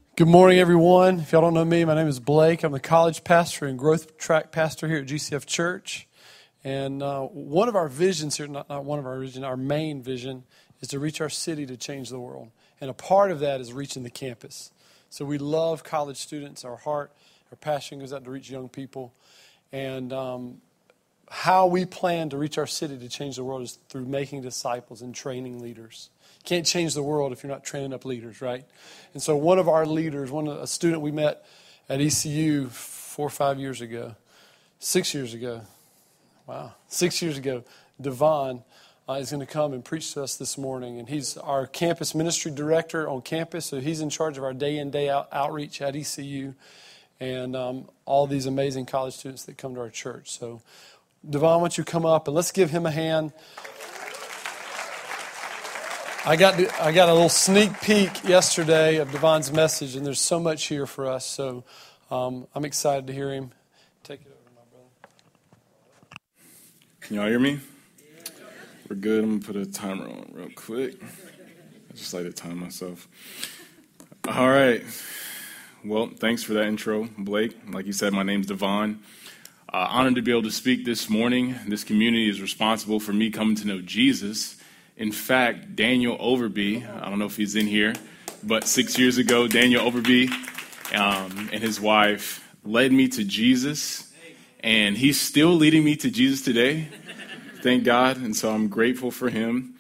Good morning, everyone. If y'all don't know me, my name is Blake. I'm the college pastor and growth track pastor here at GCF Church. And one of our visions here, not one of our vision, our main vision is to reach our city to change the world. And a part of that is reaching the campus. So we love college students. Our heart, our passion goes out to reach young people. And how we plan to reach our city to change the world is through making disciples and training leaders. You can't change the world if you're not training up leaders, right? And so one of our leaders, a student we met at ECU 4 or 5 years ago, 6 years ago, Devon is going to come and preach to us this morning. And he's our campus ministry director on campus, so he's in charge of our day in, day out outreach at ECU and all these amazing college students that come to our church. So Devon, why don't you come up and let's give him a hand. I got a little sneak peek yesterday of Devon's message, and there's so much here for us. So I'm excited to hear him. Take it over, my brother. Can y'all hear me? We're good. I'm going to put a timer on real quick. I just like to time myself. All right. Well, thanks for that intro, Blake. Like you said, my name's Devon. Honored to be able to speak this morning. This community is responsible for me coming to know Jesus. In fact, Daniel Overby, I don't know if he's in here, but 6 years ago, Daniel Overby and his wife led me to Jesus, and he's still leading me to Jesus today, thank God, and so I'm grateful for him.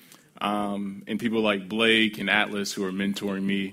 And people like Blake and Atlas who are mentoring me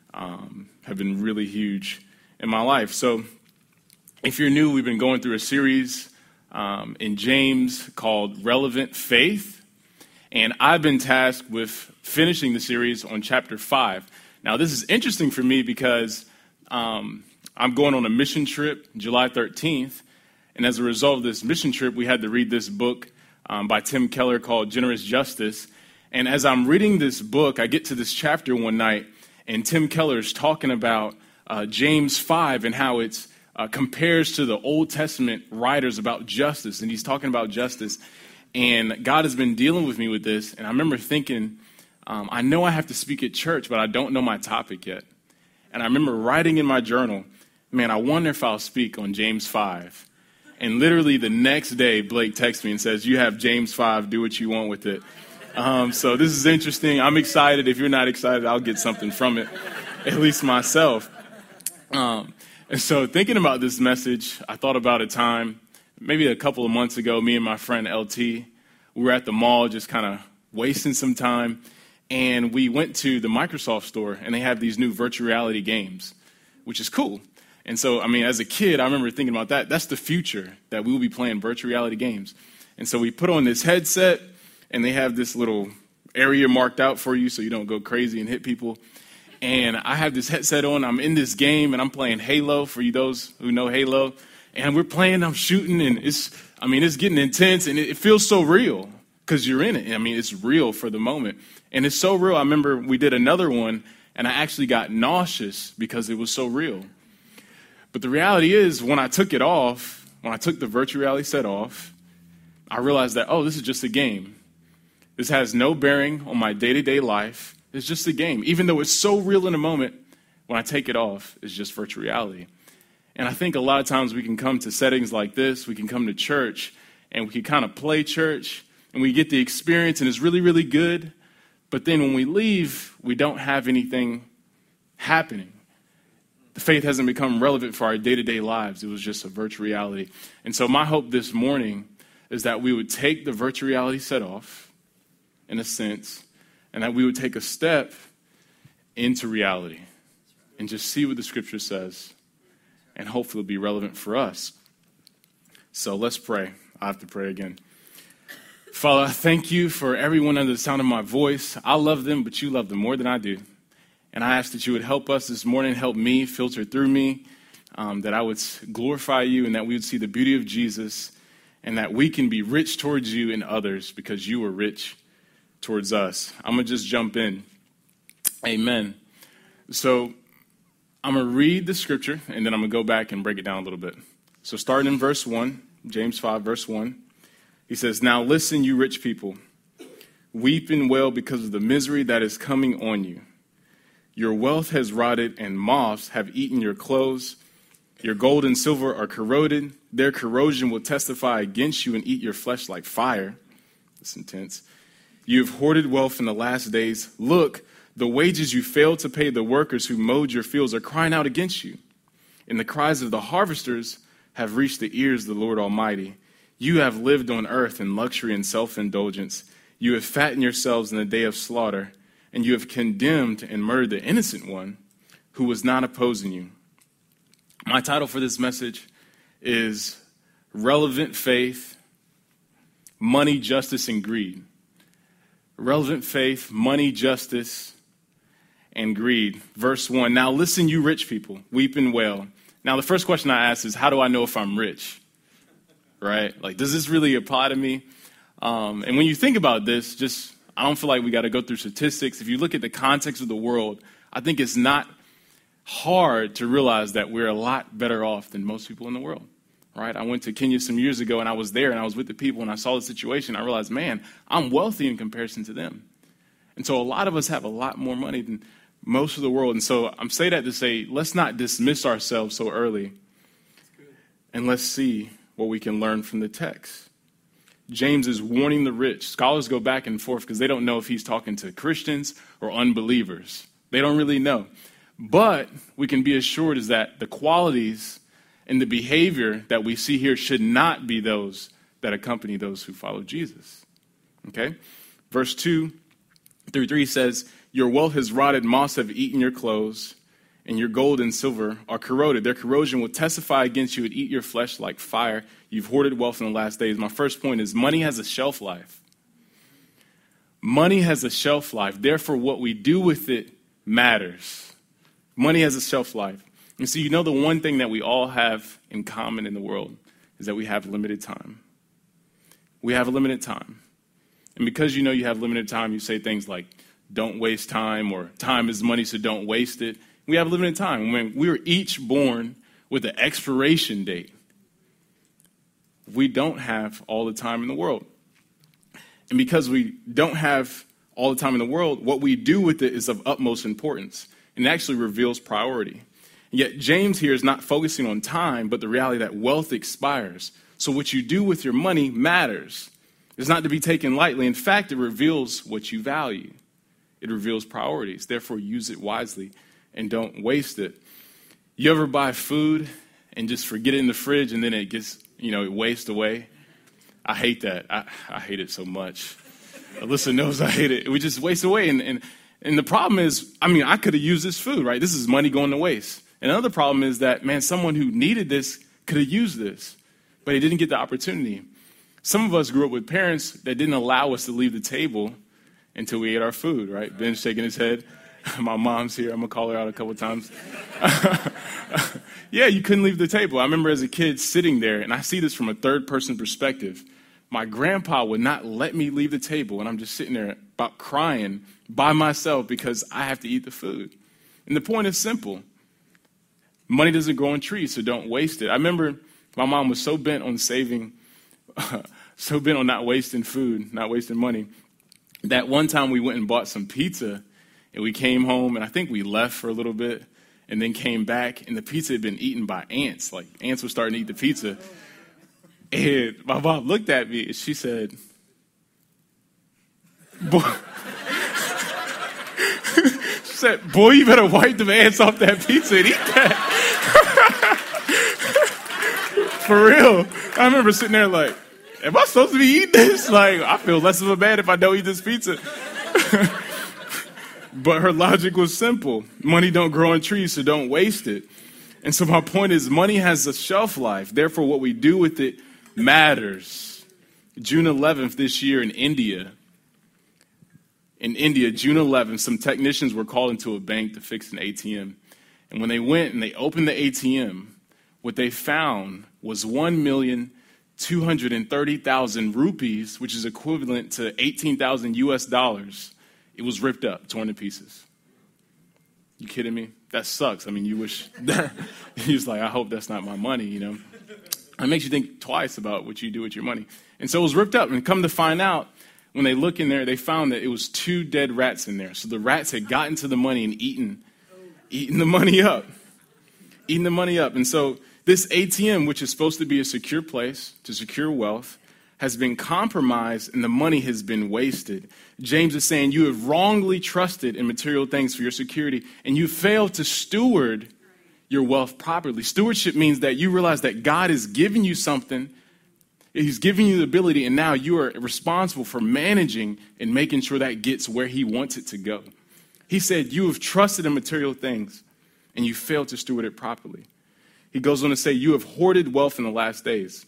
have been really huge in my life. So if you're new, we've been going through a series in James called Relevant Faith. And I've been tasked with finishing the series on chapter 5. Now, this is interesting for me because I'm going on a mission trip July 13th. And as a result of this mission trip, we had to read this book by Tim Keller called Generous Justice. And as I'm reading this book, I get to this chapter one night, and Tim Keller is talking about James 5 and how it compares to the Old Testament writers about justice. And he's talking about justice. And God has been dealing with me with this. And I remember thinking, I know I have to speak at church, but I don't know my topic yet. And I remember writing in my journal, man, I wonder if I'll speak on James 5. And literally the next day, Blake texts me and says, you have James 5, do what you want with it. So this is interesting. I'm excited. If you're not excited, I'll get something from it, at least myself. And so thinking about this message, I thought about a time maybe a couple of months ago, me and my friend LT, we were at the mall just kind of wasting some time, and we went to the Microsoft store, and they have these new virtual reality games, which is cool. And so, I mean, as a kid, I remember thinking about that. That's the future, that we will be playing virtual reality games. And so we put on this headset, and they have this little area marked out for you so you don't go crazy and hit people. And I have this headset on. I'm in this game, and I'm playing Halo, for you those who know Halo. And we're playing, I'm shooting, and it's getting intense, and it feels so real because you're in it. I mean, it's real for the moment. And it's so real. I remember we did another one, and I actually got nauseous because it was so real. But the reality is, when I took it off, when I took the virtual reality set off, I realized that, this is just a game. This has no bearing on my day-to-day life. It's just a game. Even though it's so real in the moment, when I take it off, it's just virtual reality. And I think a lot of times we can come to settings like this, we can come to church, and we can kind of play church, and we get the experience, and it's really, really good. But then when we leave, we don't have anything happening. The faith hasn't become relevant for our day-to-day lives. It was just a virtual reality. And so my hope this morning is that we would take the virtual reality set off, in a sense, and that we would take a step into reality and just see what the Scripture says. And hopefully it'll be relevant for us. So let's pray. I have to pray again. Father, I thank you for everyone under the sound of my voice. I love them, but you love them more than I do. And I ask that you would help us this morning, help me, filter through me, that I would glorify you and that we would see the beauty of Jesus and that we can be rich towards you and others because you are rich towards us. I'm going to just jump in. Amen. So I'm going to read the scripture, and then I'm going to go back and break it down a little bit. So starting in verse 1, James 5, verse 1, he says, "Now listen, you rich people, weep and wail because of the misery that is coming on you. Your wealth has rotted, and moths have eaten your clothes. Your gold and silver are corroded. Their corrosion will testify against you and eat your flesh like fire. That's intense. You have hoarded wealth in the last days. Look, the wages you failed to pay the workers who mowed your fields are crying out against you. And the cries of the harvesters have reached the ears of the Lord Almighty. You have lived on earth in luxury and self-indulgence. You have fattened yourselves in the day of slaughter, and you have condemned and murdered the innocent one who was not opposing you. My title for this message is Relevant Faith, Money, Justice, and Greed. Relevant faith, money, justice, and greed. Verse 1, now listen, you rich people, weep and wail. Now the first question I ask is, how do I know if I'm rich? Right? Like, does this really apply to me? And when you think about this, I don't feel like we got to go through statistics. If you look at the context of the world, I think it's not hard to realize that we're a lot better off than most people in the world. Right? I went to Kenya some years ago, and I was there, and I was with the people, and I saw the situation. I realized, man, I'm wealthy in comparison to them. And so a lot of us have a lot more money than most of the world. And so I'm saying that to say, let's not dismiss ourselves so early, and let's see what we can learn from the text. James is warning the rich. Scholars go back and forth because they don't know if he's talking to Christians or unbelievers. They don't really know. But we can be assured is that the qualities and the behavior that we see here should not be those that accompany those who follow Jesus. Okay? Verse 2 through 3 says, your wealth has rotted, moths have eaten your clothes, and your gold and silver are corroded. Their corrosion will testify against you and eat your flesh like fire. You've hoarded wealth in the last days. My first point is money has a shelf life. Money has a shelf life. Therefore, what we do with it matters. Money has a shelf life. And so the one thing that we all have in common in the world is that we have limited time. We have a limited time. And because you have limited time, you say things like, don't waste time, or time is money, so don't waste it. We have limited time. When we were each born with an expiration date, we don't have all the time in the world. And because we don't have all the time in the world, what we do with it is of utmost importance and actually reveals priority. And yet James here is not focusing on time, but the reality that wealth expires. So what you do with your money matters. It's not to be taken lightly. In fact, it reveals what you value. It reveals priorities. Therefore, use it wisely and don't waste it. You ever buy food and just forget it in the fridge and then it gets, it wastes away? I hate that. I hate it so much. Alyssa knows I hate it. We just waste away. And the problem is, I could have used this food, right? This is money going to waste. And another problem is that, someone who needed this could have used this, but he didn't get the opportunity. Some of us grew up with parents that didn't allow us to leave the table until we ate our food, right? Ben's shaking his head. My mom's here. I'm going to call her out a couple times. Yeah, you couldn't leave the table. I remember as a kid sitting there, and I see this from a third-person perspective. My grandpa would not let me leave the table, and I'm just sitting there about crying by myself because I have to eat the food. And the point is simple. Money doesn't grow on trees, so don't waste it. I remember my mom was so bent on saving, so bent on not wasting food, not wasting money, that one time we went and bought some pizza, and we came home, and I think we left for a little bit, and then came back, and the pizza had been eaten by ants. Like, ants were starting to eat the pizza. And my mom looked at me, and she said, boy, you better wipe the ants off that pizza and eat that. For real. I remember sitting there like, am I supposed to be eating this? Like, I feel less of a man if I don't eat this pizza. But her logic was simple. Money don't grow on trees, so don't waste it. And so my point is, money has a shelf life. Therefore, what we do with it matters. June 11th this year in India, June 11th, some technicians were called into a bank to fix an ATM. And when they went and they opened the ATM, what they found was 1,230,000 rupees, which is equivalent to 18,000 US dollars. It was ripped up, torn to pieces. You kidding me? That sucks. You wish that. He's like, I hope that's not my money, It makes you think twice about what you do with your money. And so it was ripped up. And come to find out, when they look in there, they found that it was 2 dead rats in there. So the rats had gotten to the money and eaten the money up. Eating the money up. And so this ATM, which is supposed to be a secure place to secure wealth, has been compromised and the money has been wasted. James is saying you have wrongly trusted in material things for your security and you failed to steward your wealth properly. Stewardship means that you realize that God has given you something. He's giving you the ability, and now you are responsible for managing and making sure that gets where he wants it to go. He said, you have trusted in material things, and you failed to steward it properly. He goes on to say, you have hoarded wealth in the last days.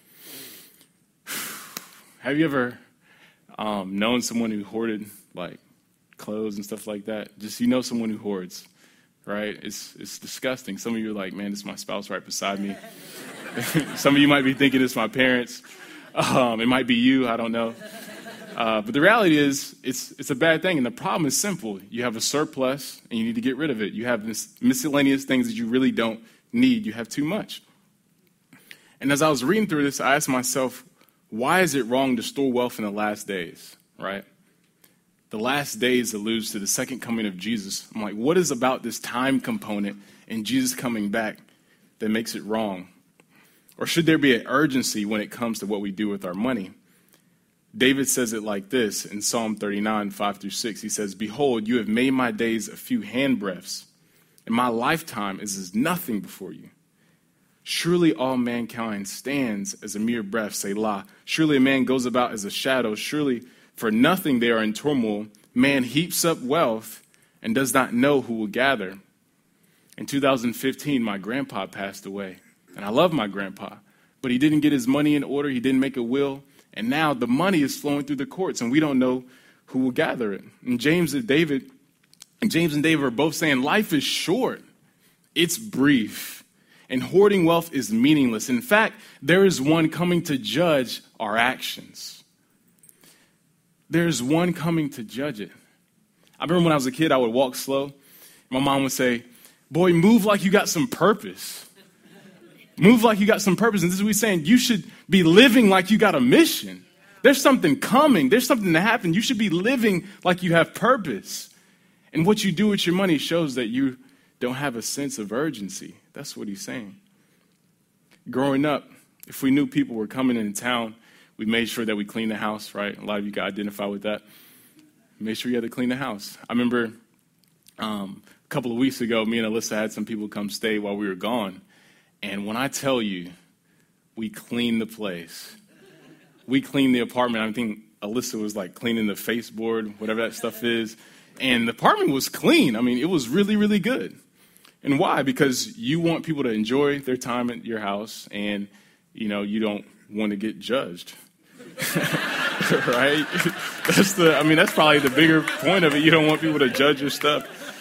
Have you ever known someone who hoarded, like, clothes and stuff like that? Just, someone who hoards, right? It's disgusting. Some of you are like, man, this is my spouse right beside me. Some of you might be thinking it's my parents. It might be you. I don't know. But the reality is it's a bad thing. And the problem is simple. You have a surplus and you need to get rid of it. You have this miscellaneous things that you really don't need. You have too much. And as I was reading through this, I asked myself, why is it wrong to store wealth in the last days, right? The last days alludes to the second coming of Jesus. I'm like, what is about this time component and Jesus coming back that makes it wrong? Or should there be an urgency when it comes to what we do with our money? David says it like this in Psalm 39, 5-6. He says, behold, you have made my days a few handbreadths, and my lifetime is as nothing before you. Surely all mankind stands as a mere breath, Selah. Surely a man goes about as a shadow. Surely for nothing they are in turmoil. Man heaps up wealth and does not know who will gather. In 2015, my grandpa passed away. And I love my grandpa, but he didn't get his money in order. He didn't make a will. And now the money is flowing through the courts, and we don't know who will gather it. And James and David are both saying life is short. It's brief. And hoarding wealth is meaningless. In fact, there is one coming to judge our actions. There's one coming to judge it. I remember when I was a kid, I would walk slow. My mom would say, boy, move like you got some purpose. Move like you got some purpose. And this is what he's saying. You should be living like you got a mission. There's something coming. There's something to happen. You should be living like you have purpose. And what you do with your money shows that you don't have a sense of urgency. That's what he's saying. Growing up, if we knew people were coming into town, we made sure that we cleaned the house, right? A lot of you can identify with that. Make sure you had to clean the house. I remember a couple of weeks ago, me and Alyssa had some people come stay while we were gone. And when I tell you, we cleaned the place. We cleaned the apartment. I think Alyssa was like cleaning the baseboard, whatever that stuff is. And the apartment was clean. I mean, it was really, really good. And why? Because you want people to enjoy their time at your house and, you don't want to get judged. Right? That's probably the bigger point of it. You don't want people to judge your stuff.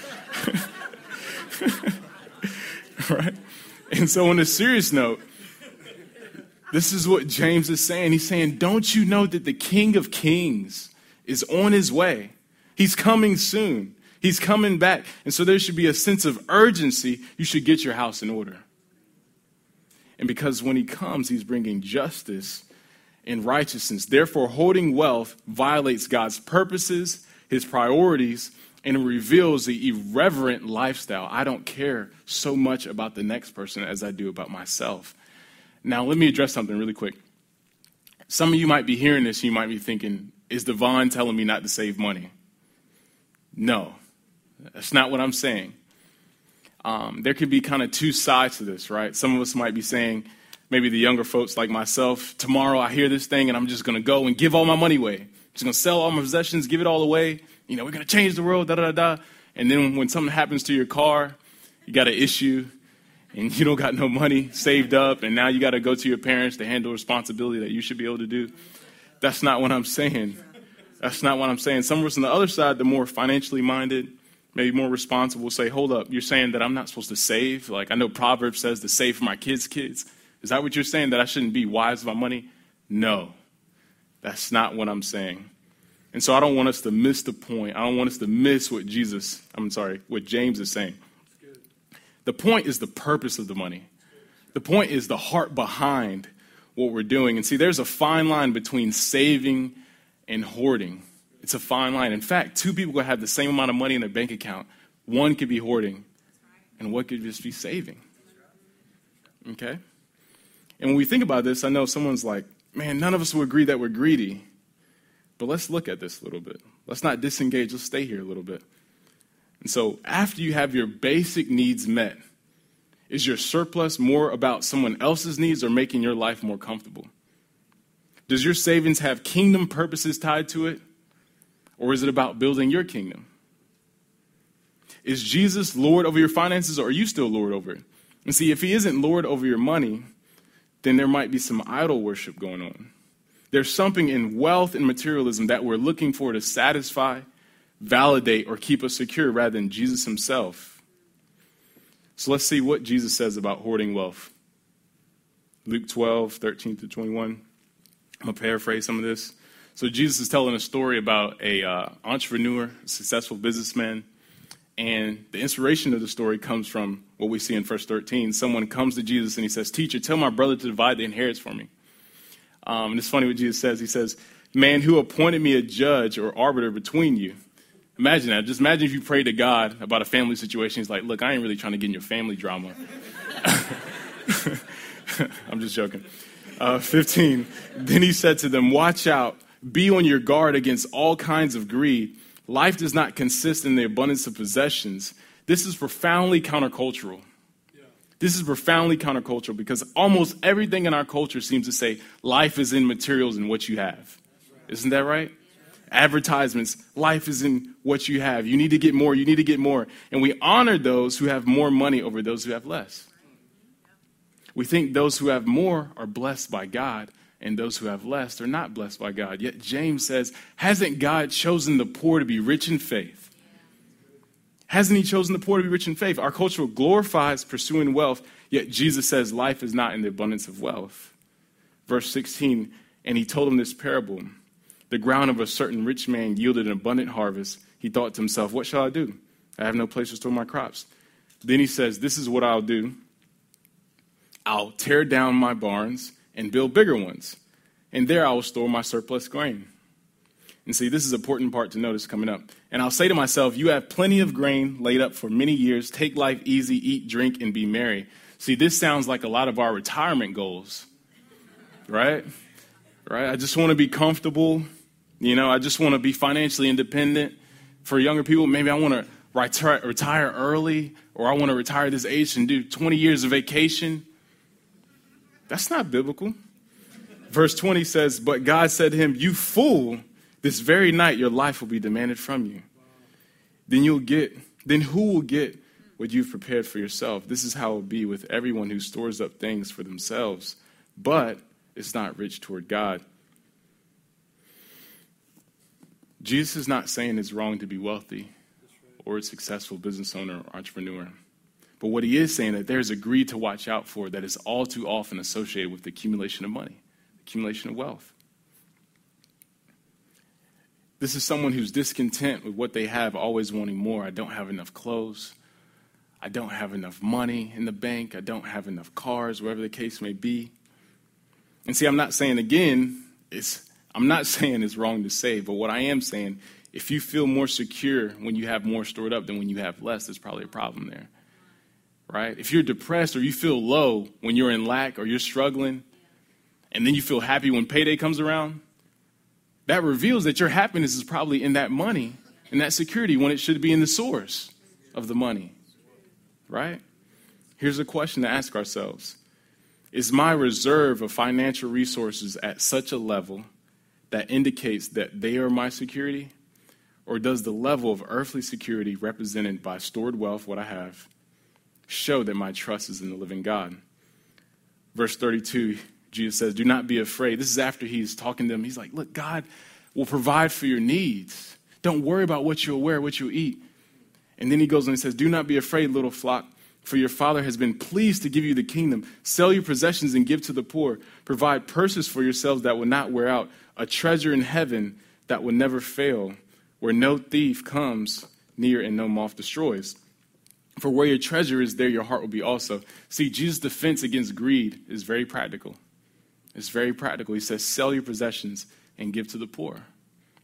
Right? And so on a serious note, this is what James is saying. He's saying, don't you know that the King of Kings is on his way? He's coming soon. He's coming back. And so there should be a sense of urgency. You should get your house in order. And because when he comes, he's bringing justice and righteousness. Therefore, hoarding wealth violates God's purposes, his priorities, and it reveals the irreverent lifestyle. I don't care so much about the next person as I do about myself. Now, let me address something really quick. Some of you might be hearing this, and you might be thinking, is Devon telling me not to save money? No, that's not what I'm saying. There could be kind of two sides to this, right? Some of us might be saying, maybe the younger folks like myself, tomorrow I hear this thing, and I'm just going to go and give all my money away. I'm just going to sell all my possessions, give it all away. We're going to change the world, da-da-da-da. And then when something happens to your car, you got an issue, and you don't got no money saved up, and now you got to go to your parents to handle responsibility that you should be able to do. That's not what I'm saying. That's not what I'm saying. Some of us on the other side, the more financially minded, maybe more responsible, say, hold up, you're saying that I'm not supposed to save? Like, I know Proverbs says to save for my kids' kids. Is that what you're saying, that I shouldn't be wise with my money? No, that's not what I'm saying. And so I don't want us to miss the point. I don't want us to miss what what James is saying. The point is the purpose of the money. The point is the heart behind what we're doing. And see, there's a fine line between saving and hoarding. It's a fine line. In fact, two people could have the same amount of money in their bank account. One could be hoarding, and one could just be saving. Okay? And when we think about this, I know someone's like, man, none of us will agree that we're greedy. But let's look at this a little bit. Let's not disengage. Let's stay here a little bit. And so after you have your basic needs met, is your surplus more about someone else's needs or making your life more comfortable? Does your savings have kingdom purposes tied to it? Or is it about building your kingdom? Is Jesus Lord over your finances, or are you still Lord over it? And see, if he isn't Lord over your money, then there might be some idol worship going on. There's something in wealth and materialism that we're looking for to satisfy, validate, or keep us secure rather than Jesus himself. So let's see what Jesus says about hoarding wealth. Luke 12, 13 to 21. I'm going to paraphrase some of this. So Jesus is telling a story about a entrepreneur, a successful businessman. And the inspiration of the story comes from what we see in verse 13. Someone comes to Jesus and he says, "Teacher, tell my brother to divide the inheritance for me." And it's funny what Jesus says. He says, "Man, who appointed me a judge or arbiter between you?" Imagine that. Just imagine if you prayed to God about a family situation. He's like, "Look, I ain't really trying to get in your family drama." I'm just joking. 15. Then he said to them, "Watch out. Be on your guard against all kinds of greed. Life does not consist in the abundance of possessions." This is profoundly countercultural. This is profoundly countercultural because almost everything in our culture seems to say life is in materials and what you have. Isn't that right? Advertisements, life is in what you have. You need to get more. You need to get more. And we honor those who have more money over those who have less. We think those who have more are blessed by God, and those who have less are not blessed by God. Yet James says, hasn't God chosen the poor to be rich in faith? Hasn't he chosen the poor to be rich in faith? Our culture glorifies pursuing wealth, yet Jesus says life is not in the abundance of wealth. Verse 16, and he told him this parable. The ground of a certain rich man yielded an abundant harvest. He thought to himself, what shall I do? I have no place to store my crops. Then he says, this is what I'll do. I'll tear down my barns and build bigger ones, and there I will store my surplus grain. And see, this is an important part to notice coming up. And I'll say to myself, you have plenty of grain laid up for many years. Take life easy, eat, drink, and be merry. See, this sounds like a lot of our retirement goals, right? Right? I just want to be comfortable. I just want to be financially independent. For younger people, maybe I want to retire early, or I want to retire at this age and do 20 years of vacation. That's not biblical. Verse 20 says, but God said to him, you fool, this very night your life will be demanded from you. Then who will get what you've prepared for yourself? This is how it will be with everyone who stores up things for themselves, but is not rich toward God. Jesus is not saying it's wrong to be wealthy or a successful business owner or entrepreneur. But what he is saying that there's a greed to watch out for that is all too often associated with the accumulation of money, accumulation of wealth. This is someone who's discontent with what they have, always wanting more. I don't have enough clothes. I don't have enough money in the bank. I don't have enough cars, whatever the case may be. And see, I'm not saying it's wrong to save, but what I am saying, if you feel more secure when you have more stored up than when you have less, there's probably a problem there. Right? If you're depressed or you feel low when you're in lack or you're struggling, and then you feel happy when payday comes around, that reveals that your happiness is probably in that money and that security when it should be in the source of the money. Right? Here's a question to ask ourselves. Is my reserve of financial resources at such a level that indicates that they are my security? Or does the level of earthly security represented by stored wealth, what I have, show that my trust is in the living God? Verse 32, Jesus says, do not be afraid. This is after he's talking to them. He's like, look, God will provide for your needs. Don't worry about what you'll wear, what you'll eat. And then he goes on and says, do not be afraid, little flock, for your Father has been pleased to give you the kingdom. Sell your possessions and give to the poor. Provide purses for yourselves that will not wear out, a treasure in heaven that will never fail, where no thief comes near and no moth destroys. For where your treasure is, there your heart will be also. See, Jesus' defense against greed is very practical. It's very practical. He says, sell your possessions and give to the poor.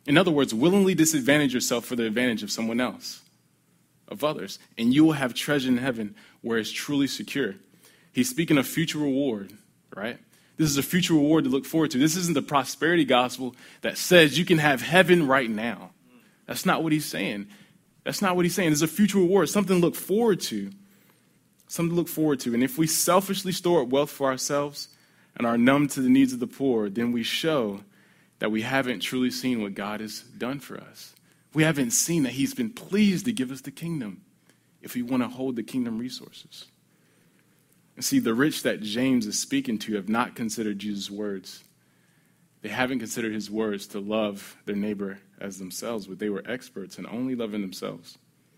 In other words, willingly disadvantage yourself for the advantage of someone else, of others, and you will have treasure in heaven where it's truly secure. He's speaking of future reward, right? This is a future reward to look forward to. This isn't the prosperity gospel that says you can have heaven right now. That's not what he's saying. That's not what he's saying. It's a future reward, something to look forward to. Something to look forward to. And if we selfishly store up wealth for ourselves and are numb to the needs of the poor, then we show that we haven't truly seen what God has done for us. We haven't seen that he's been pleased to give us the kingdom if we want to hold the kingdom resources. And see, the rich that James is speaking to have not considered Jesus' words. They haven't considered his words to love their neighbor as themselves, but they were experts in only loving themselves.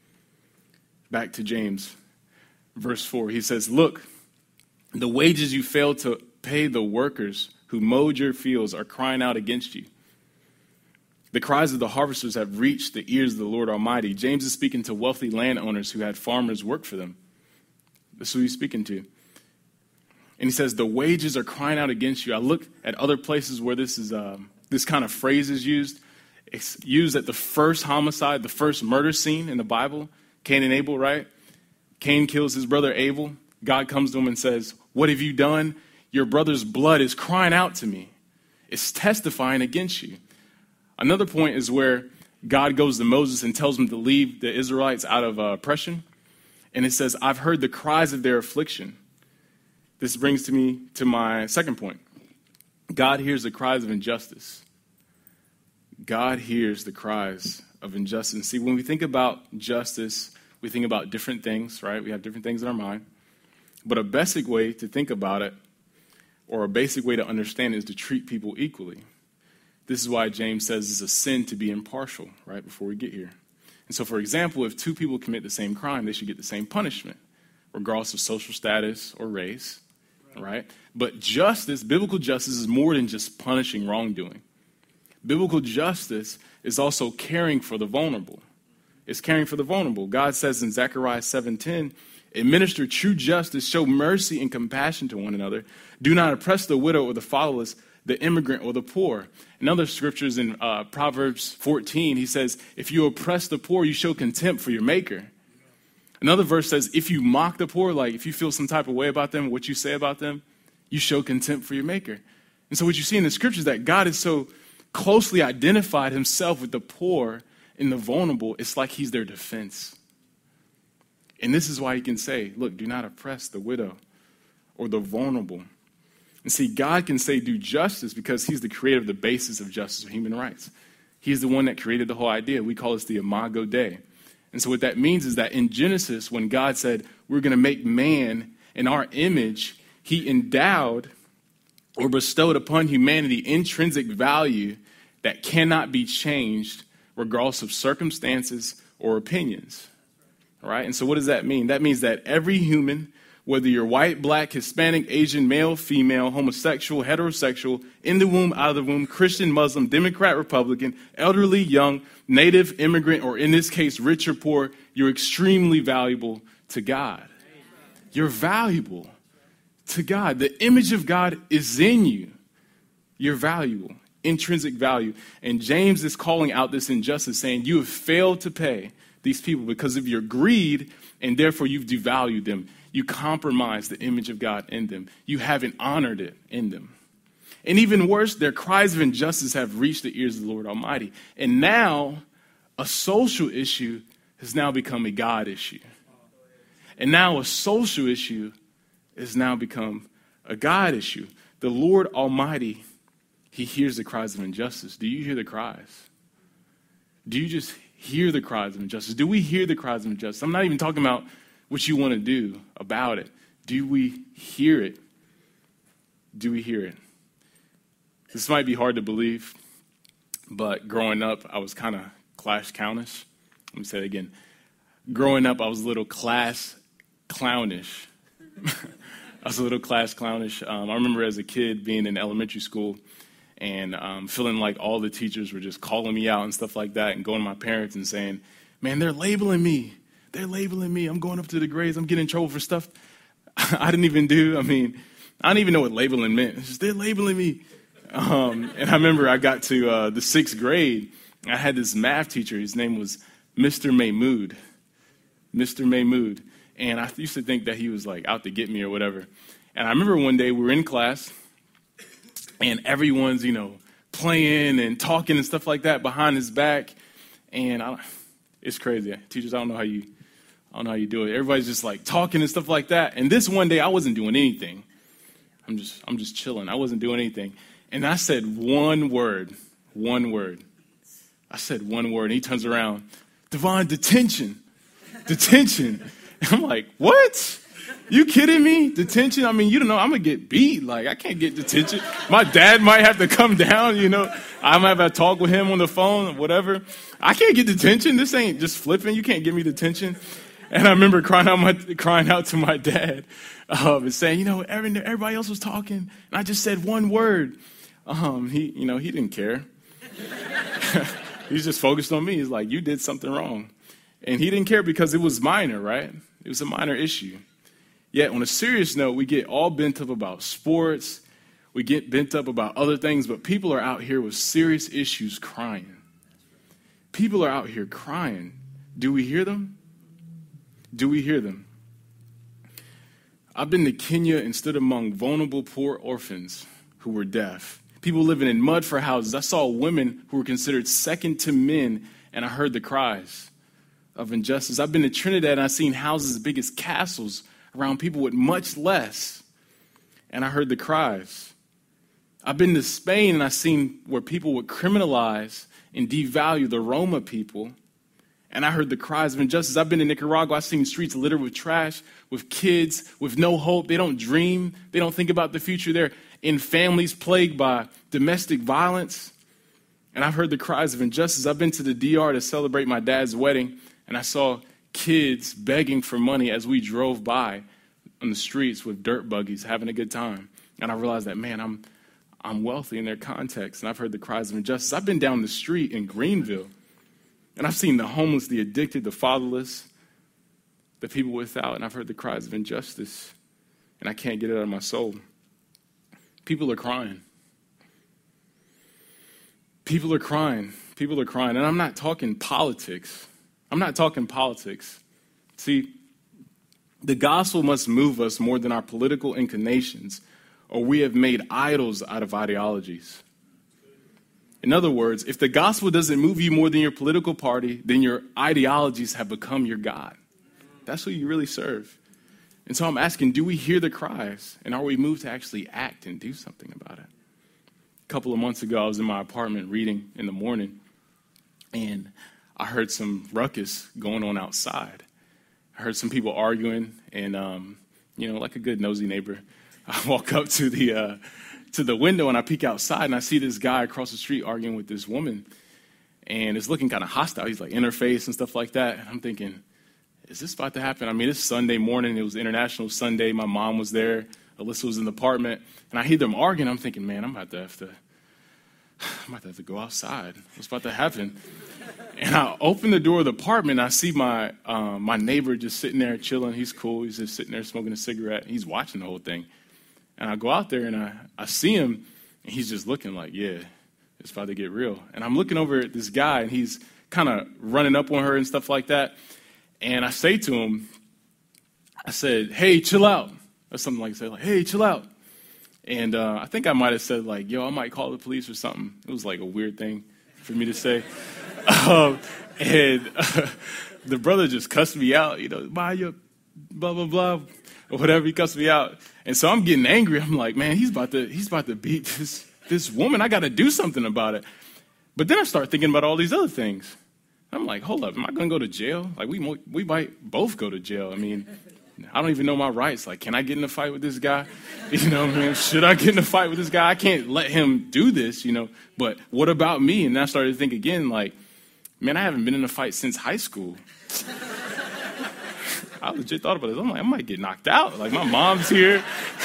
Back to James, verse 4, he says, "Look, the wages you failed to pay the workers who mowed your fields are crying out against you. The cries of the harvesters have reached the ears of the Lord Almighty." James is speaking to wealthy landowners who had farmers work for them. That's who he's speaking to. And he says, the wages are crying out against you. I look at other places where this kind of phrase is used. It's used at the first homicide, the first murder scene in the Bible. Cain and Abel, right? Cain kills his brother Abel. God comes to him and says, "What have you done? Your brother's blood is crying out to me." It's testifying against you. Another point is where God goes to Moses and tells him to leave the Israelites out of oppression. And it says, "I've heard the cries of their affliction." This brings me to my second point. God hears the cries of injustice. God hears the cries of injustice. See, when we think about justice, we think about different things, right? We have different things in our mind. But a basic way to think about it, or a basic way to understand it, is to treat people equally. This is why James says it's a sin to be impartial, right, before we get here. And so, for example, if two people commit the same crime, they should get the same punishment, regardless of social status or race, right? But justice, biblical justice, is more than just punishing wrongdoing. Biblical justice is also caring for the vulnerable. It's caring for the vulnerable. God says in Zechariah 7:10, "Administer true justice, show mercy and compassion to one another. Do not oppress the widow or the fatherless, the immigrant or the poor." In other scriptures in Proverbs 14, he says, "If you oppress the poor, you show contempt for your maker." Another verse says, "If you mock the poor," like if you feel some type of way about them, what you say about them, you show contempt for your maker. And so what you see in the scriptures is that God is so closely identified himself with the poor and the vulnerable, it's like he's their defense. And this is why he can say, look, do not oppress the widow or the vulnerable. And see, God can say do justice because he's the creator of the basis of justice or human rights. He's the one that created the whole idea. We call this the Imago Dei. And so what that means is that in Genesis, when God said we're going to make man in our image, he endowed or bestowed upon humanity intrinsic value that cannot be changed regardless of circumstances or opinions. All right? And so what does that mean? That means that every human, whether you're white, black, Hispanic, Asian, male, female, homosexual, heterosexual, in the womb, out of the womb, Christian, Muslim, Democrat, Republican, elderly, young, native, immigrant, or in this case, rich or poor, you're extremely valuable to God. You're valuable to God. The image of God is in you. You're valuable, intrinsic value. And James is calling out this injustice, saying you have failed to pay these people because of your greed, and therefore you've devalued them. You compromise the image of God in them. You haven't honored it in them. And even worse, their cries of injustice have reached the ears of the Lord Almighty. And now a social issue has now become a God issue. And now a social issue has now become a God issue. The Lord Almighty, he hears the cries of injustice. Do you hear the cries? Do you just hear the cries of injustice? Do we hear the cries of injustice? I'm not even talking about what you want to do about it. Do we hear it? Do we hear it? This might be hard to believe, but growing up, I was kind of class clownish. Let me say it again. Growing up, I was a little class clownish. I remember as a kid being in elementary school and feeling like all the teachers were just calling me out and stuff like that, and going to my parents and saying, man, they're labeling me. They're labeling me. I'm going up to the grades. I'm getting in trouble for stuff I didn't even do. I don't even know what labeling meant. It's just, they're labeling me. And I remember I got to the 6th grade, I had this math teacher. His name was Mr. Mahmood. Mr. Mahmood. And I used to think that he was like out to get me or whatever. And I remember one day we were in class and everyone's, playing and talking and stuff like that behind his back. And it's crazy. Teachers, I don't know how you do it. Everybody's just like talking and stuff like that. And this one day I wasn't doing anything. I'm just chilling. I wasn't doing anything. And I said one word. I said one word. And he turns around. Devon, detention. Detention. And I'm like, what? You kidding me? Detention? I mean, you don't know, I'm going to get beat. Like, I can't get detention. My dad might have to come down, I might have a talk with him on the phone or whatever. I can't get detention. This ain't just flipping. You can't give me detention. And I remember crying out to my dad and saying, everybody else was talking, and I just said one word. He didn't care. He's just focused on me. He's like, you did something wrong. And he didn't care because it was minor, right? It was a minor issue. Yet, on a serious note, we get all bent up about sports. We get bent up about other things, but people are out here with serious issues crying. People are out here crying. Do we hear them? Do we hear them? I've been to Kenya and stood among vulnerable, poor orphans who were deaf. People living in mud for houses. I saw women who were considered second to men, and I heard the cries of injustice. I've been to Trinidad, and I've seen houses as big as castles around people with much less, and I heard the cries. I've been to Spain, and I've seen where people would criminalize and devalue the Roma people, and I heard the cries of injustice. I've been to Nicaragua. I've seen streets littered with trash, with kids, with no hope. They don't dream. They don't think about the future. They're in families plagued by domestic violence, and I've heard the cries of injustice. I've been to the DR to celebrate my dad's wedding, and I saw kids begging for money as we drove by on the streets with dirt buggies, having a good time. And I realized that, man, I'm wealthy in their context, and I've heard the cries of injustice. I've been down the street in Greenville, and I've seen the homeless, the addicted, the fatherless, the people without, and I've heard the cries of injustice, and I can't get it out of my soul. People are crying. People are crying. People are crying. And I'm not talking politics. See, the gospel must move us more than our political inclinations, or we have made idols out of ideologies. In other words, if the gospel doesn't move you more than your political party, then your ideologies have become your God. That's who you really serve. And so I'm asking, do we hear the cries? And are we moved to actually act and do something about it? A couple of months ago, I was in my apartment reading in the morning, and I heard some ruckus going on outside. I heard some people arguing, and, like a good nosy neighbor, I walk up to the window, and I peek outside, and I see this guy across the street arguing with this woman, and it's looking kind of hostile. He's like in her face and stuff like that, and I'm thinking, is this about to happen? I mean, it's Sunday morning. It was International Sunday. My mom was there. Alyssa was in the apartment, and I hear them arguing. I'm thinking, man, I'm about to have to go outside. What's about to happen? And I open the door of the apartment, and I see my neighbor just sitting there chilling. He's cool. He's just sitting there smoking a cigarette. He's watching the whole thing. And I go out there, and I see him, and he's just looking like, yeah, it's about to get real. And I'm looking over at this guy, and he's kind of running up on her and stuff like that. And I say to him, I said, hey, chill out. Or something like that, like, hey, chill out. And I think I might have said, like, yo, I might call the police or something. It was like a weird thing for me to say. The brother just cussed me out, buy your blah, blah, blah, or whatever. He cussed me out. And so I'm getting angry. I'm like, man, he's about to beat this woman. I got to do something about it. But then I start thinking about all these other things. I'm like, hold up, am I going to go to jail? Like, we might both go to jail. I mean, I don't even know my rights. Like, can I get in a fight with this guy? Should I get in a fight with this guy? I can't let him do this, But what about me? And I started to think again, like, man, I haven't been in a fight since high school. I legit thought about this. I'm like, I might get knocked out. Like, my mom's here.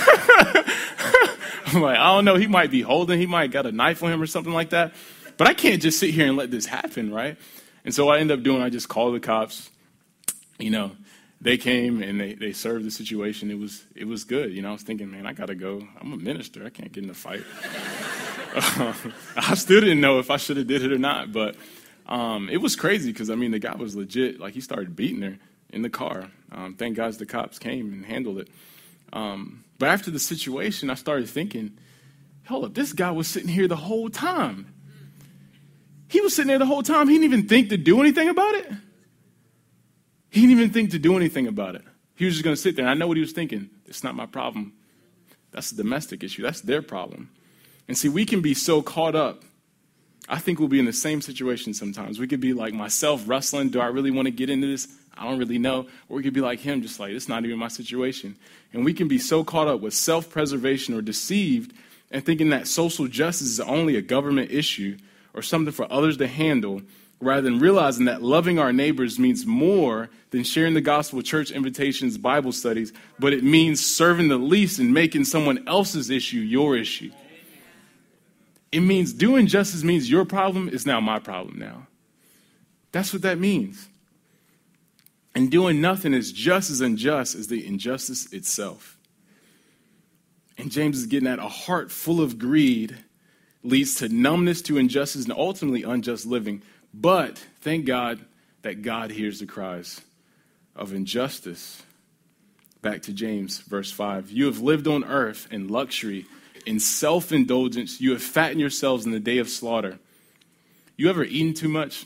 I'm like, I don't know. He might be holding. He might got a knife on him or something like that. But I can't just sit here and let this happen, right? And so what I ended up doing, I just called the cops. They came and they served the situation. It was good. I was thinking, man, I got to go. I'm a minister. I can't get in a fight. I still didn't know if I should have did it or not. But It was crazy because, the guy was legit. Like, he started beating her in the car. Thank God the cops came and handled it. But after the situation, I started thinking, hold up, this guy was sitting here the whole time. He was sitting there the whole time. He didn't even think to do anything about it. He didn't even think to do anything about it. He was just going to sit there. And I know what he was thinking. It's not my problem. That's a domestic issue. That's their problem. And see, we can be so caught up. I think we'll be in the same situation sometimes. We could be like myself wrestling. Do I really want to get into this? I don't really know. Or we could be like him, just like, it's not even my situation. And we can be so caught up with self-preservation or deceived and thinking that social justice is only a government issue or something for others to handle, rather than realizing that loving our neighbors means more than sharing the gospel, church invitations, Bible studies, but it means serving the least and making someone else's issue your issue. It means doing justice means your problem is now my problem now. That's what that means. And doing nothing is just as unjust as the injustice itself. And James is getting at a heart full of greed leads to numbness to injustice and ultimately unjust living. But thank God that God hears the cries of injustice. Back to James, verse 5. You have lived on earth in luxury, in self-indulgence. You have fattened yourselves in the day of slaughter. You ever eaten too much?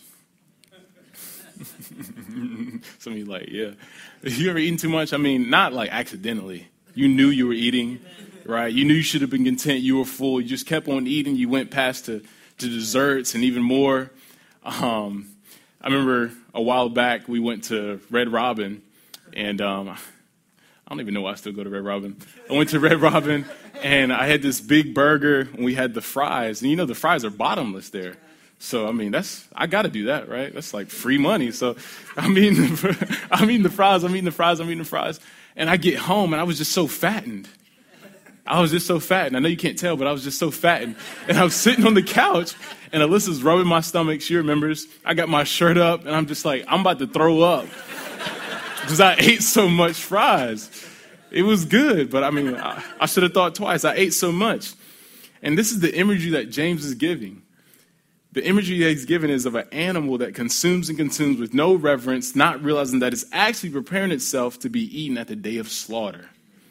Some of you like, yeah. You ever eaten too much? Not like accidentally. You knew you were eating, right? You knew you should have been content. You were full. You just kept on eating. You went past to desserts and even more. I remember a while back we went to Red Robin, and I don't even know why I still go to Red Robin. I went to Red Robin, and I had this big burger, and we had the fries. And the fries are bottomless there. So, I got to do that, right? That's like free money. So, I'm eating the fries. And I get home, and I was just so fattened. I know you can't tell, but I was just so fattened. And I was sitting on the couch, and Alyssa's rubbing my stomach. She remembers. I got my shirt up, and I'm just like, I'm about to throw up. Because I ate so much fries. It was good, but I should have thought twice. I ate so much. And this is the imagery that James is giving. The imagery that he's given is of an animal that consumes and consumes with no reverence, not realizing that it's actually preparing itself to be eaten at the day of slaughter.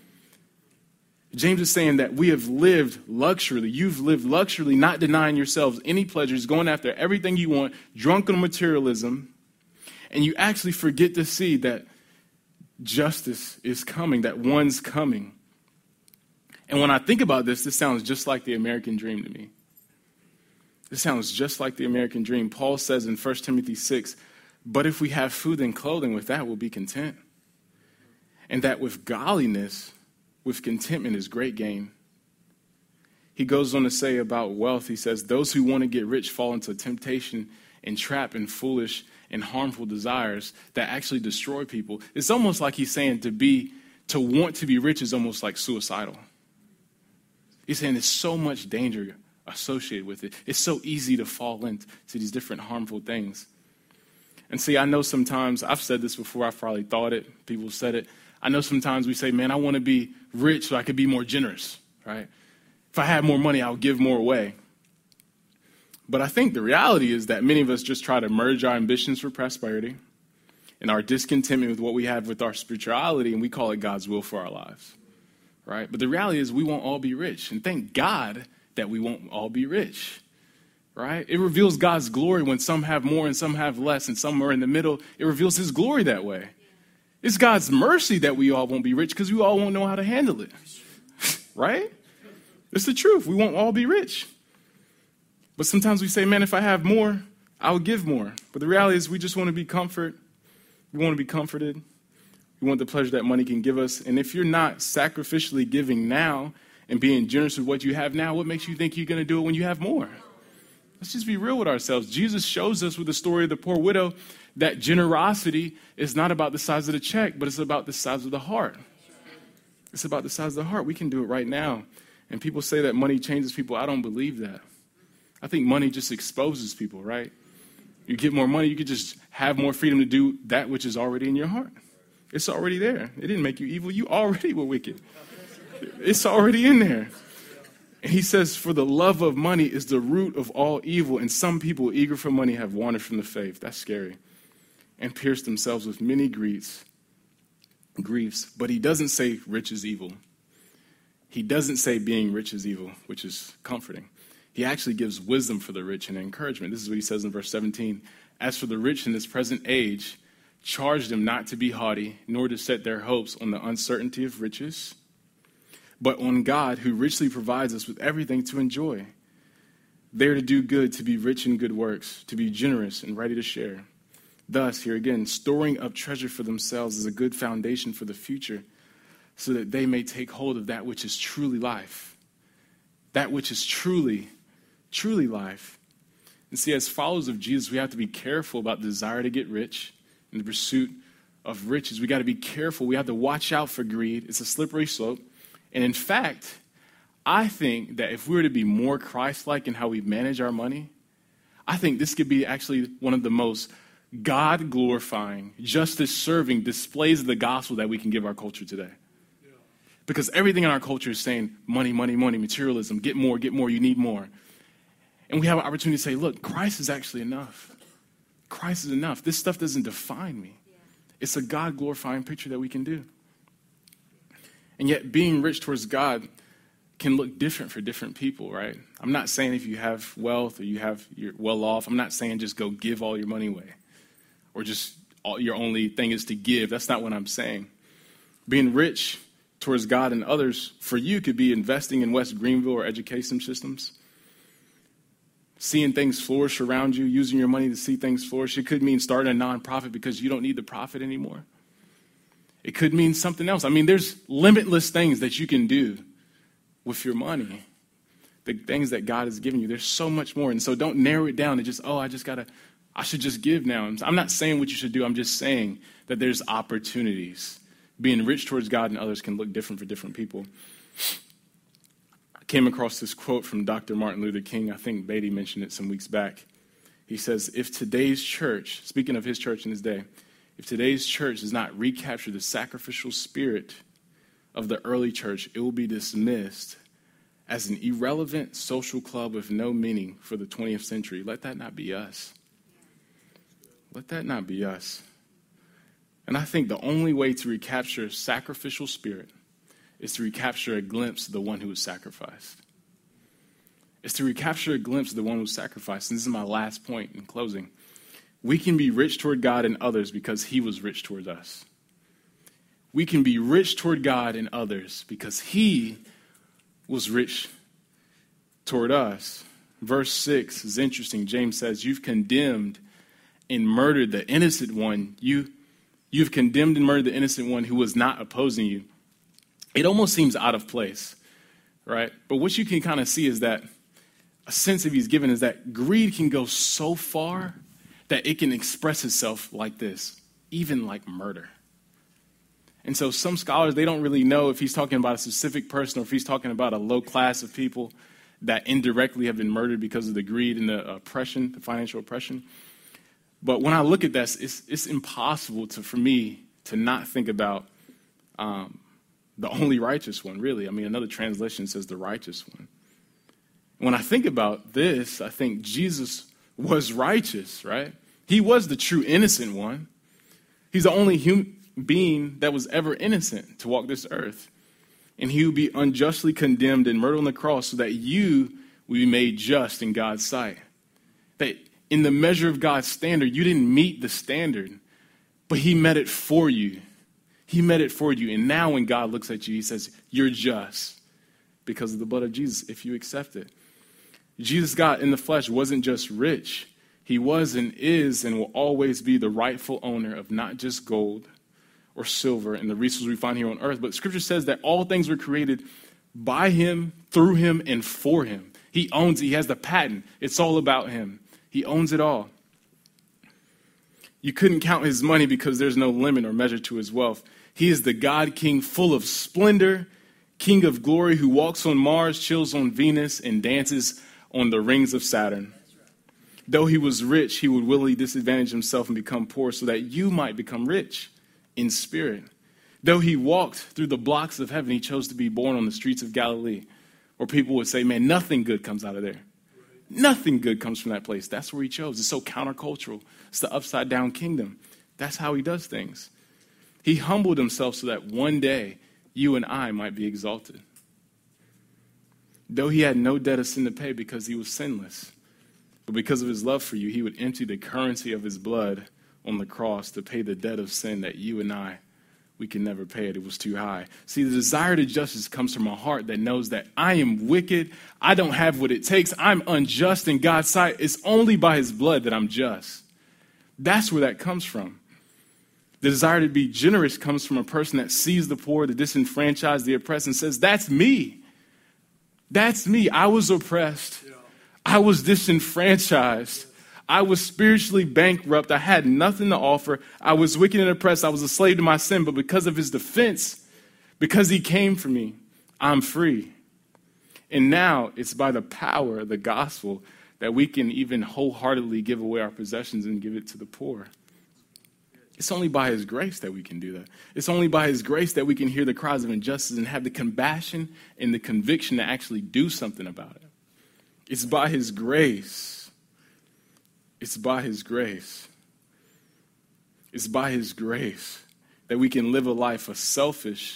James is saying that we have lived luxuriously. You've lived luxuriously, not denying yourselves any pleasures, going after everything you want, drunk on materialism, and you actually forget to see that justice is coming, that one's coming. And when I think about this sounds just like the American dream to me. This sounds just like the American dream. Paul says in 1 Timothy 6, but if we have food and clothing, with that we'll be content. And that with godliness, with contentment is great gain. He goes on to say about wealth, he says, those who want to get rich fall into temptation and trap in foolish and harmful desires that actually destroy people. It's almost like he's saying to want to be rich is almost like suicidal. He's saying there's so much danger associated with it. It's so easy to fall into these different harmful things. And see, I know sometimes, I've said this before, I've probably thought it, people have said it. I know sometimes we say, man, I want to be rich so I could be more generous, right? If I had more money, I would give more away. But I think the reality is that many of us just try to merge our ambitions for prosperity and our discontentment with what we have with our spirituality, and we call it God's will for our lives, right? But the reality is we won't all be rich. And thank God that we won't all be rich, right? It reveals God's glory when some have more and some have less and some are in the middle. It reveals his glory that way. It's God's mercy that we all won't be rich because we all won't know how to handle it, right? It's the truth. We won't all be rich. But sometimes we say, man, if I have more, I'll give more. But the reality is we just want to be comforted. We want to be comforted. We want the pleasure that money can give us. And if you're not sacrificially giving now and being generous with what you have now, what makes you think you're going to do it when you have more? Let's just be real with ourselves. Jesus shows us with the story of the poor widow that generosity is not about the size of the check, but it's about the size of the heart. It's about the size of the heart. We can do it right now. And people say that money changes people. I don't believe that. I think money just exposes people, right? You get more money, you could just have more freedom to do that which is already in your heart. It's already there. It didn't make you evil. You already were wicked. It's already in there. And he says, for the love of money is the root of all evil, and some people eager for money have wandered from the faith. That's scary. And pierced themselves with many griefs. But he doesn't say rich is evil. He doesn't say being rich is evil, which is comforting. He actually gives wisdom for the rich and encouragement. This is what he says in verse 17. As for the rich in this present age, charge them not to be haughty, nor to set their hopes on the uncertainty of riches, but on God, who richly provides us with everything to enjoy. They are to do good, to be rich in good works, to be generous and ready to share. Thus, here again, storing up treasure for themselves is a good foundation for the future, so that they may take hold of that which is truly life. That which is truly life. And see, as followers of Jesus, we have to be careful about the desire to get rich and the pursuit of riches. We got to be careful. We have to watch out for greed. It's a slippery slope. And in fact, I think that if we were to be more Christ-like in how we manage our money, I think this could be actually one of the most God-glorifying, justice-serving displays of the gospel that we can give our culture today. Because everything in our culture is saying money, money, money, materialism, get more, you need more. And we have an opportunity to say, look, Christ is actually enough. Christ is enough. This stuff doesn't define me. It's a God-glorifying picture that we can do. And yet being rich towards God can look different for different people, right? I'm not saying if you have wealth or you're well off, I'm not saying just go give all your money away or just your only thing is to give. That's not what I'm saying. Being rich towards God and others for you could be investing in West Greenville or education systems, seeing things flourish around you, using your money to see things flourish. It could mean starting a nonprofit because you don't need the profit anymore. It could mean something else. I mean, there's limitless things that you can do with your money, the things that God has given you. There's so much more. And so don't narrow it down to just, I should just give now. I'm not saying what you should do. I'm just saying that there's opportunities. Being rich towards God and others can look different for different people. I came across this quote from Dr. Martin Luther King. I think Beatty mentioned it some weeks back. He says, if today's church, speaking of his church in his day, if today's church does not recapture the sacrificial spirit of the early church, it will be dismissed as an irrelevant social club with no meaning for the 20th century. Let that not be us. Let that not be us. And I think the only way to recapture sacrificial spirit is to recapture a glimpse of the one who was sacrificed. It's to recapture a glimpse of the one who was sacrificed. And this is my last point in closing. We can be rich toward God and others because he was rich toward us. We can be rich toward God and others because he was rich toward us. Verse 6 is interesting. James says, you've condemned and murdered the innocent one. You've condemned and murdered the innocent one who was not opposing you. It almost seems out of place, right? But what you can kind of see is that a sense of he's given is that greed can go so far that it can express itself like this, even like murder. And so some scholars, they don't really know if he's talking about a specific person or if he's talking about a low class of people that indirectly have been murdered because of the greed and the oppression, the financial oppression. But when I look at this, it's impossible for me to not think about the only righteous one, really. I mean, another translation says the righteous one. When I think about this, I think Jesus was righteous, right? He was the true innocent one. He's the only human being that was ever innocent to walk this earth. And he would be unjustly condemned and murdered on the cross so that you would be made just in God's sight. That in the measure of God's standard, you didn't meet the standard, but he met it for you. He met it for you. And now when God looks at you, he says, you're just because of the blood of Jesus, if you accept it. Jesus, God in the flesh, wasn't just rich. He was and is and will always be the rightful owner of not just gold or silver and the resources we find here on earth, but Scripture says that all things were created by him, through him, and for him. He owns it. He has the patent. It's all about him. He owns it all. You couldn't count his money because there's no limit or measure to his wealth. He is the God King full of splendor, King of glory who walks on Mars, chills on Venus, and dances on the rings of Saturn. Though he was rich, he would willingly disadvantage himself and become poor so that you might become rich in spirit. Though he walked through the blocks of heaven, he chose to be born on the streets of Galilee, Or people would say, man, nothing good comes out of there. Nothing good comes from that place. That's where he chose. It's so countercultural. It's the upside down kingdom. That's how he does things. He humbled himself so that one day you and I might be exalted. Though he had no debt of sin to pay because he was sinless, but because of his love for you, he would empty the currency of his blood on the cross to pay the debt of sin that you and I, we can never pay it. It was too high. See, the desire to justice comes from a heart that knows that I am wicked. I don't have what it takes. I'm unjust in God's sight. It's only by his blood that I'm just. That's where that comes from. The desire to be generous comes from a person that sees the poor, the disenfranchised, the oppressed, and says, that's me. That's me. I was oppressed. I was disenfranchised. I was spiritually bankrupt. I had nothing to offer. I was wicked and oppressed. I was a slave to my sin. But because of his defense, because he came for me, I'm free. And now it's by the power of the gospel that we can even wholeheartedly give away our possessions and give it to the poor. It's only by his grace that we can do that. It's only by his grace that we can hear the cries of injustice and have the compassion and the conviction to actually do something about it. It's by his grace. It's by his grace. It's by his grace that we can live a life of selfless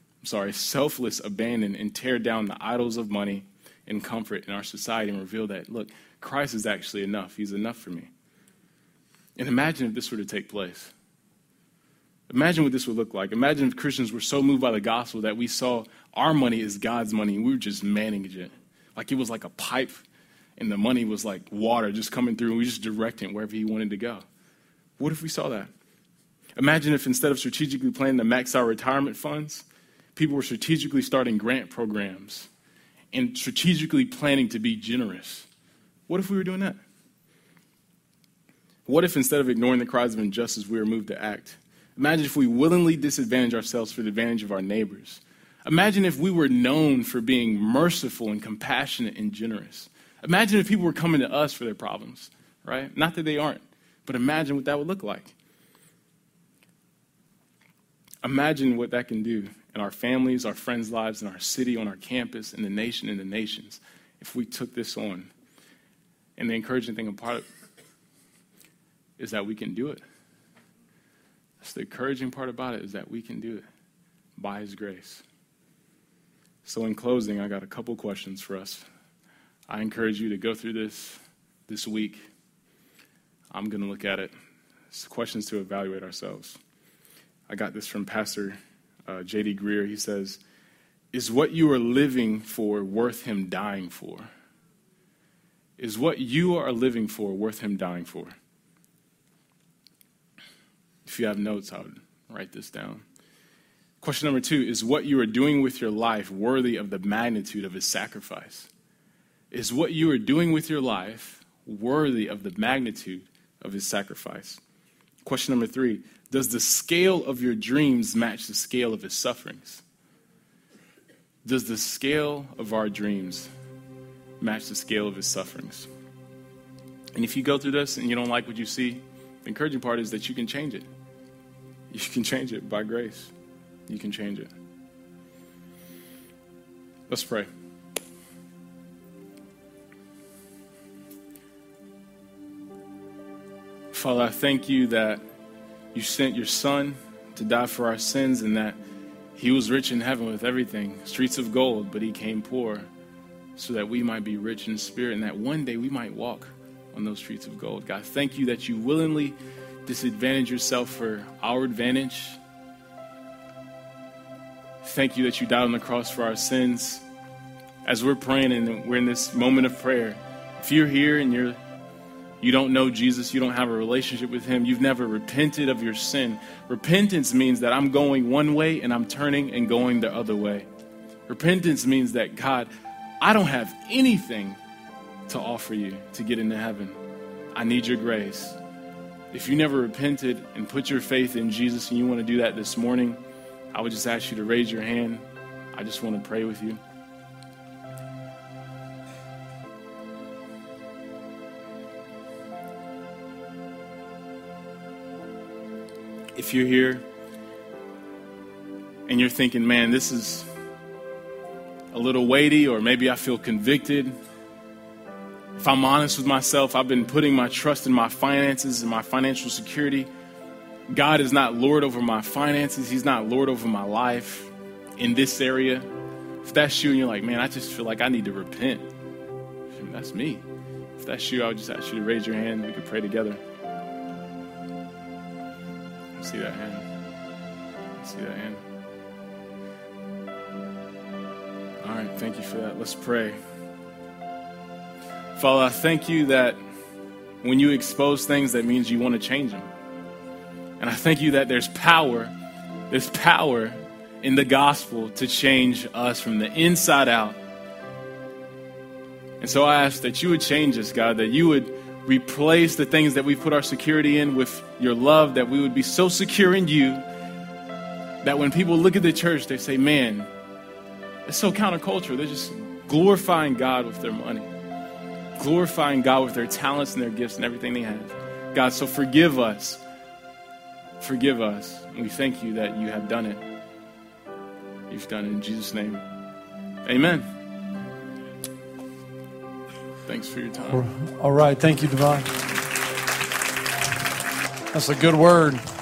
abandon and tear down the idols of money and comfort in our society and reveal that, look, Christ is actually enough. He's enough for me. And imagine if this were to take place. Imagine what this would look like. Imagine if Christians were so moved by the gospel that we saw our money is God's money and we were just managing it. Like it was like a pipe and the money was like water just coming through and we just directing it wherever he wanted to go. What if we saw that? Imagine if instead of strategically planning to max our retirement funds, people were strategically starting grant programs and strategically planning to be generous. What if we were doing that? What if instead of ignoring the cries of injustice, we were moved to act? Imagine if we willingly disadvantage ourselves for the advantage of our neighbors. Imagine if we were known for being merciful and compassionate and generous. Imagine if people were coming to us for their problems, right? Not that they aren't, but imagine what that would look like. Imagine what that can do in our families, our friends' lives, in our city, on our campus, in the nation, in the nations, if we took this on. And the encouraging thing about it is that we can do it. That's the encouraging part about it, is that we can do it by his grace. So in closing, I got a couple questions for us. I encourage you to go through this week. I'm going to look at it. It's questions to evaluate ourselves. I got this from Pastor J.D. Greer. He says, is what you are living for worth him dying for? Is what you are living for worth him dying for? If you have notes, I would write this down. Question number 2, is what you are doing with your life worthy of the magnitude of his sacrifice? Is what you are doing with your life worthy of the magnitude of his sacrifice? Question number 3, does the scale of your dreams match the scale of his sufferings? Does the scale of our dreams match the scale of his sufferings? And if you go through this and you don't like what you see, the encouraging part is that you can change it. You can change it by grace. You can change it. Let's pray. Father, I thank you that you sent your son to die for our sins and that he was rich in heaven with everything, streets of gold, but he came poor so that we might be rich in spirit and that one day we might walk on those streets of gold. God, thank you that you willingly disadvantage yourself for our advantage. Thank you that you died on the cross for our sins. As we're praying and we're in this moment of prayer, if you're here and you don't know Jesus, you don't have a relationship with him, you've never repented of your sin. Repentance means that I'm going one way and I'm turning and going the other way. Repentance means that, God, I don't have anything to offer you to get into heaven. I need your grace. If you never repented and put your faith in Jesus and you want to do that this morning, I would just ask you to raise your hand. I just want to pray with you. If you're here and you're thinking, man, this is a little weighty, or maybe I feel convicted. If I'm honest with myself, I've been putting my trust in my finances and my financial security. God is not Lord over my finances. He's not Lord over my life in this area. If that's you and you're like, man, I just feel like I need to repent. That's me. If that's you, I would just ask you to raise your hand. We could pray together. I see that hand. I see that hand. All right, thank you for that. Let's pray. Father, I thank you that when you expose things, that means you want to change them. And I thank you that there's power in the gospel to change us from the inside out. And so I ask that you would change us, God, that you would replace the things that we put our security in with your love, that we would be so secure in you that when people look at the church, they say, man, it's so countercultural. They're just glorifying God with their money, glorifying God with their talents and their gifts and everything they have. God, so forgive us. Forgive us. And we thank you that you have done it. You've done it in Jesus' name. Amen. Thanks for your time. All right. Thank you, Devon. That's a good word.